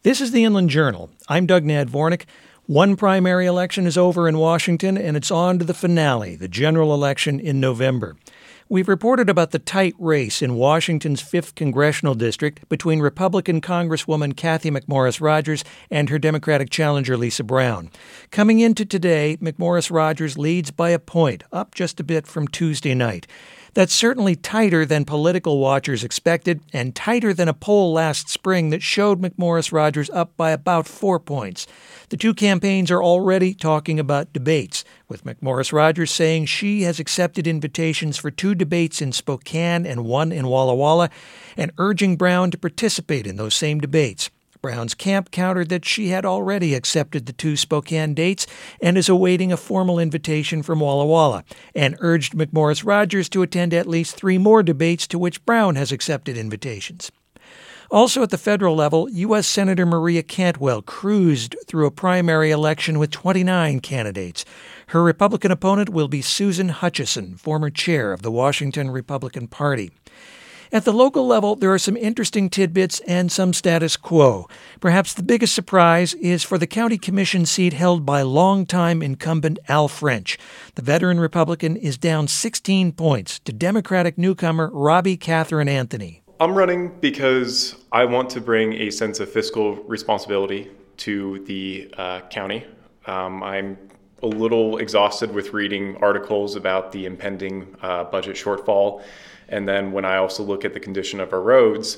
This is the Inland Journal. I'm Doug Nadvornik. One primary election is over in Washington, and it's on to the finale, the general election in November. We've reported about the tight race in Washington's 5th Congressional District between Republican Congresswoman Cathy McMorris Rodgers and her Democratic challenger Lisa Brown. Coming into today, McMorris Rodgers leads by a point, up just a bit from Tuesday night. That's certainly tighter than political watchers expected and tighter than a poll last spring that showed McMorris Rodgers up by about 4 points. The two campaigns are already talking about debates, with McMorris Rodgers saying she has accepted invitations for 2 debates in Spokane and 1 in Walla Walla, and urging Brown to participate in those same debates. Brown's camp countered that she had already accepted the 2 Spokane dates and is awaiting a formal invitation from Walla Walla, and urged McMorris Rodgers to attend at least 3 more debates to which Brown has accepted invitations. Also at the federal level, U.S. Senator Maria Cantwell cruised through a primary election with 29 candidates. Her Republican opponent will be Susan Hutchison, former chair of the Washington Republican Party. At the local level, there are some interesting tidbits and some status quo. Perhaps the biggest surprise is for the county commission seat held by longtime incumbent Al French. The veteran Republican is down 16 points to Democratic newcomer Robbie Catherine Anthony. I'm running because I want to bring a sense of fiscal responsibility to the county. I'm a little exhausted with reading articles about the impending budget shortfall. And then when I also look at the condition of our roads,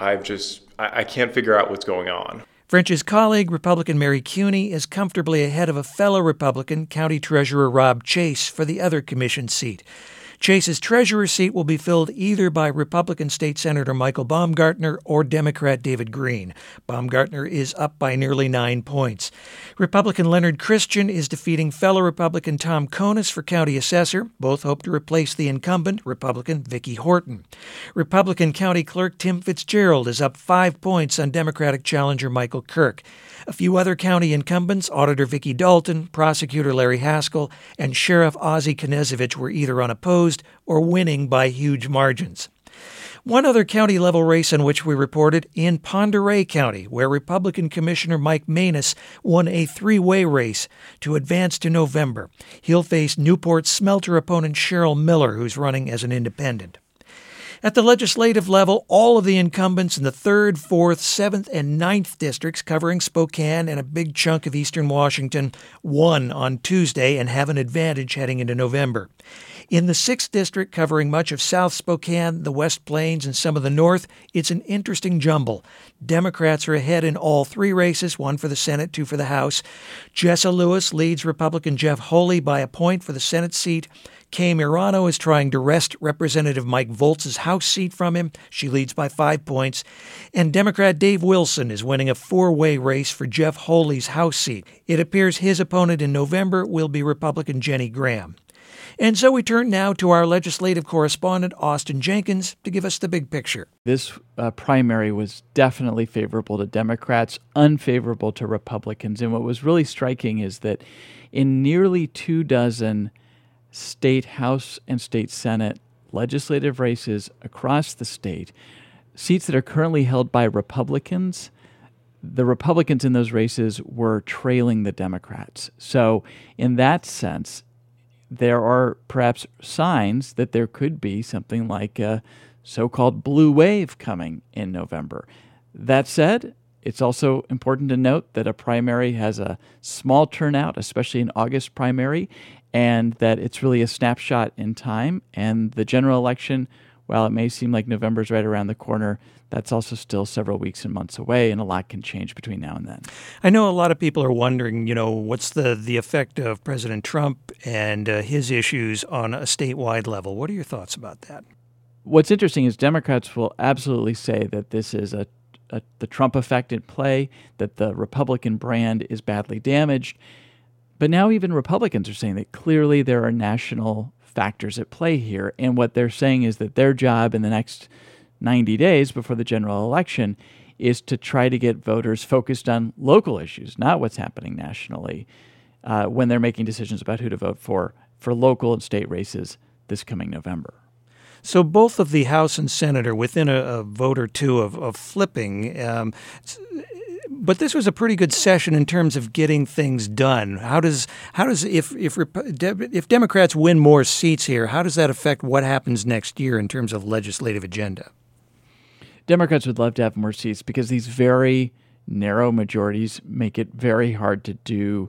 I can't figure out what's going on. French's colleague, Republican Mary Cuney, is comfortably ahead of a fellow Republican, County Treasurer Rob Chase, for the other commission seat. Chase's treasurer seat will be filled either by Republican State Senator Michael Baumgartner or Democrat David Green. Baumgartner is up by nearly 9 points. Republican Leonard Christian is defeating fellow Republican Tom Konis for county assessor. Both hope to replace the incumbent, Republican Vicky Horton. Republican County Clerk Tim Fitzgerald is up 5 points on Democratic challenger Michael Kirk. A few other county incumbents, Auditor Vicki Dalton, Prosecutor Larry Haskell, and Sheriff Ozzie Knezevich were either unopposed or winning by huge margins. One other county-level race on which we reported, in Pend Oreille County, where Republican Commissioner Mike Manus won a 3-way race to advance to November. He'll face Newport Smelter opponent Cheryl Miller, who's running as an independent. At the legislative level, all of the incumbents in the 3rd, 4th, 7th, and 9th districts covering Spokane and a big chunk of eastern Washington won on Tuesday and have an advantage heading into November. In the 6th district, covering much of South Spokane, the West Plains, and some of the North, it's an interesting jumble. Democrats are ahead in all 3 races, 1 for the Senate, 2 for the House. Jessa Lewis leads Republican Jeff Holy by a point for the Senate seat. Kay Mirano is trying to wrest Representative Mike Volz's House seat from him. She leads by 5 points. And Democrat Dave Wilson is winning a 4-way race for Jeff Holy's House seat. It appears his opponent in November will be Republican Jenny Graham. And so we turn now to our legislative correspondent, Austin Jenkins, to give us the big picture. This primary was definitely favorable to Democrats, unfavorable to Republicans. And what was really striking is that in nearly 24 state House and state Senate legislative races across the state, seats that are currently held by Republicans, the Republicans in those races were trailing the Democrats. So in that sense, there are perhaps signs that there could be something like a so-called blue wave coming in November. That said, it's also important to note that a primary has a small turnout, especially an August primary, and that it's really a snapshot in time. And the general election, while it may seem like November's right around the corner, that's also still several weeks and months away, and a lot can change between now and then. I know a lot of people are wondering, what's the effect of President Trump and his issues on a statewide level. What are your thoughts about that? What's interesting is Democrats will absolutely say that this is the Trump effect at play, that the Republican brand is badly damaged. But now even Republicans are saying that clearly there are national factors at play here. And what they're saying is that their job in the next 90 days before the general election is to try to get voters focused on local issues, not what's happening nationally, when they're making decisions about who to vote for local and state races this coming November. So both of the House and Senate are within a vote or two of flipping. But this was a pretty good session in terms of getting things done. How does if Democrats win more seats here, how does that affect what happens next year in terms of legislative agenda? Democrats would love to have more seats because these very narrow majorities make it very hard to do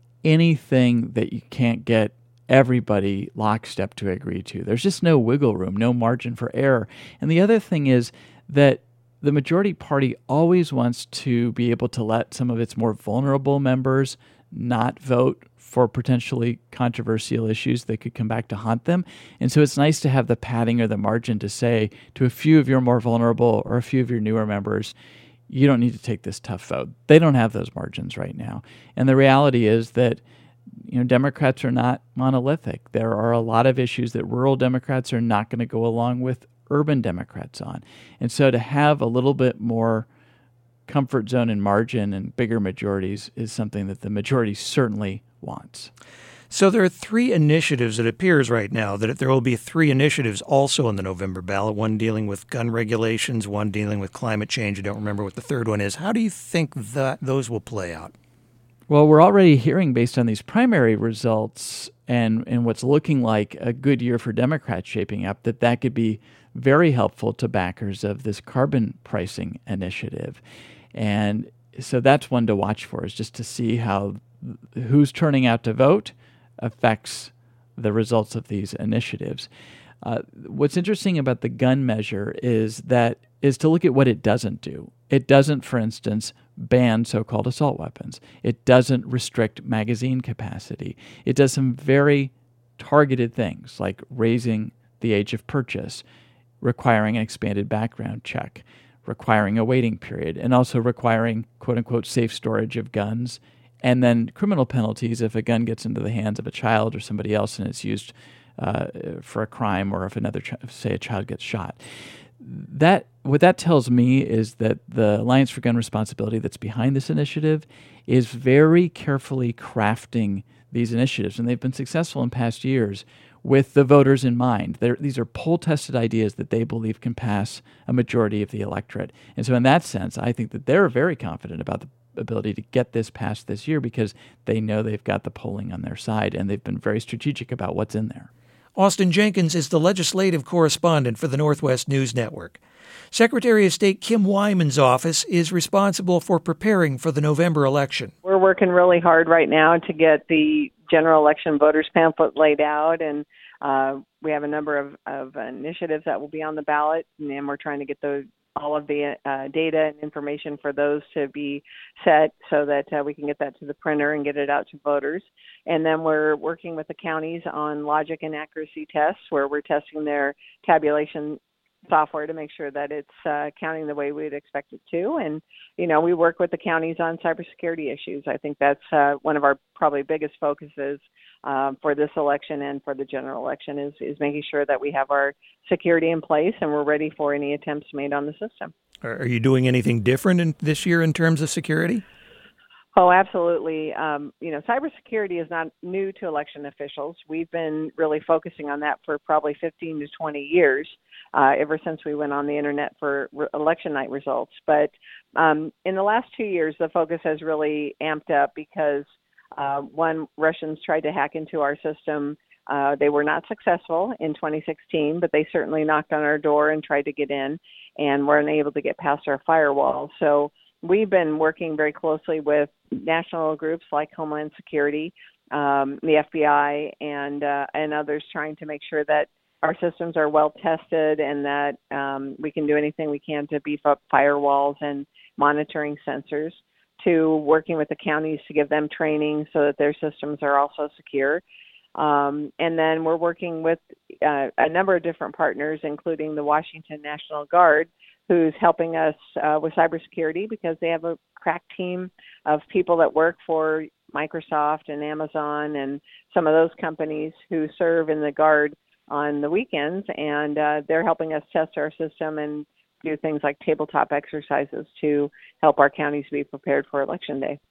anything that you can't get everybody lockstep to agree to. There's just no wiggle room, no margin for error. And the other thing is that the majority party always wants to be able to let some of its more vulnerable members not vote for potentially controversial issues that could come back to haunt them. And so it's nice to have the padding or the margin to say to a few of your more vulnerable or a few of your newer members, you don't need to take this tough vote. They don't have those margins right now. And the reality is that Democrats are not monolithic. There are a lot of issues that rural Democrats are not going to go along with urban Democrats on. And so to have a little bit more comfort zone and margin and bigger majorities is something that the majority certainly wants. So there are three initiatives, it appears right now, that there will be three initiatives also on the November ballot, one dealing with gun regulations, one dealing with climate change. I don't remember what the third one is. How do you think that those will play out? Well, we're already hearing, based on these primary results and what's looking like a good year for Democrats shaping up, that could be very helpful to backers of this carbon pricing initiative. And so that's one to watch for, is just to see how who's turning out to vote affects the results of these initiatives. What's interesting about the gun measure is to look at what it doesn't do. It doesn't, for instance, ban so-called assault weapons. It doesn't restrict magazine capacity. It does some very targeted things like raising the age of purchase, requiring an expanded background check, requiring a waiting period, and also requiring quote-unquote safe storage of guns, and then criminal penalties if a gun gets into the hands of a child or somebody else and it's used for a crime, or if say a child gets shot. What that tells me is that the Alliance for Gun Responsibility that's behind this initiative is very carefully crafting these initiatives, and they've been successful in past years with the voters in mind. These are poll-tested ideas that they believe can pass a majority of the electorate. And so in that sense, I think that they're very confident about the ability to get this passed this year because they know they've got the polling on their side, and they've been very strategic about what's in there. Austin Jenkins is the legislative correspondent for the Northwest News Network. Secretary of State Kim Wyman's office is responsible for preparing for the November election. We're working really hard right now to get the general election voters pamphlet laid out, and we have a number of initiatives that will be on the ballot, and we're trying to get all of the data and information for those to be set so that we can get that to the printer and get it out to voters. And then we're working with the counties on logic and accuracy tests, where we're testing their tabulation software to make sure that it's counting the way we'd expect it to. And, we work with the counties on cybersecurity issues. I think that's one of our probably biggest focuses for this election and for the general election is making sure that we have our security in place and we're ready for any attempts made on the system. Are you doing anything different this year in terms of security? Oh, absolutely. Cybersecurity is not new to election officials. We've been really focusing on that for probably 15 to 20 years, ever since we went on the internet for election night results. But in the last 2 years, the focus has really amped up because, one, Russians tried to hack into our system. They were not successful in 2016, but they certainly knocked on our door and tried to get in, and were unable to get past our firewall. So we've been working very closely with national groups like Homeland Security, the FBI, and others, trying to make sure that our systems are well tested and that we can do anything we can to beef up firewalls and monitoring sensors, to working with the counties to give them training so that their systems are also secure. And then we're working with a number of different partners, including the Washington National Guard, who's helping us with cybersecurity because they have a crack team of people that work for Microsoft and Amazon and some of those companies who serve in the Guard on the weekends, and they're helping us test our system and do things like tabletop exercises to help our counties be prepared for Election Day.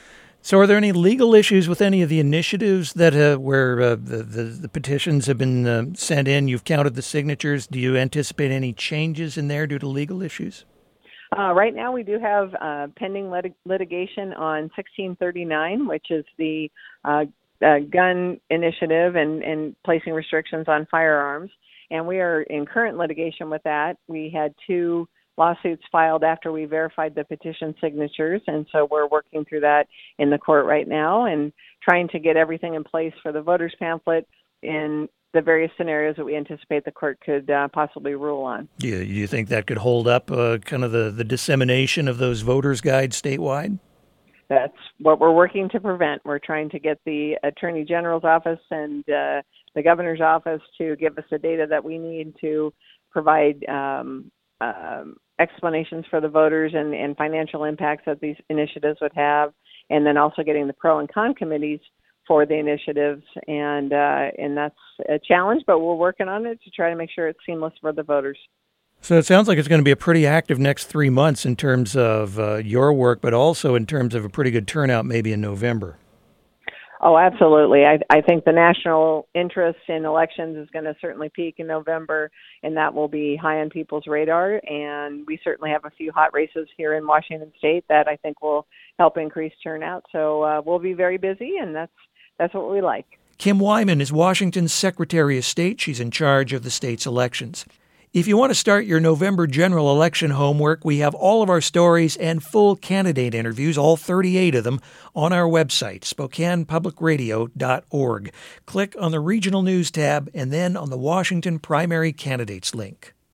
So are there any legal issues with any of the initiatives that where the petitions have been sent in? You've counted the signatures. Do you anticipate any changes in there due to legal issues? Right now, we do have pending litigation on 1639, which is the gun initiative and placing restrictions on firearms. And we are in current litigation with that. We had 2 lawsuits filed after we verified the petition signatures, and so we're working through that in the court right now and trying to get everything in place for the voters pamphlet in the various scenarios that we anticipate the court could possibly rule on. Do you think that could hold up kind of the dissemination of those voters' guides statewide? That's what we're working to prevent. We're trying to get the Attorney General's office and the Governor's office to give us the data that we need to provide explanations for the voters and financial impacts that these initiatives would have, and then also getting the pro and con committees for the initiatives, and that's a challenge, but we're working on it to try to make sure it's seamless for the voters. So it sounds like it's going to be a pretty active next 3 months in terms of your work, but also in terms of a pretty good turnout maybe in November. Oh, absolutely. I think the national interest in elections is going to certainly peak in November, and that will be high on people's radar. And we certainly have a few hot races here in Washington State that I think will help increase turnout. So we'll be very busy, and that's what we like. Kim Wyman is Washington's Secretary of State. She's in charge of the state's elections. If you want to start your November general election homework, we have all of our stories and full candidate interviews, all 38 of them, on our website, SpokanePublicRadio.org. Click on the Regional News tab and then on the Washington Primary Candidates link.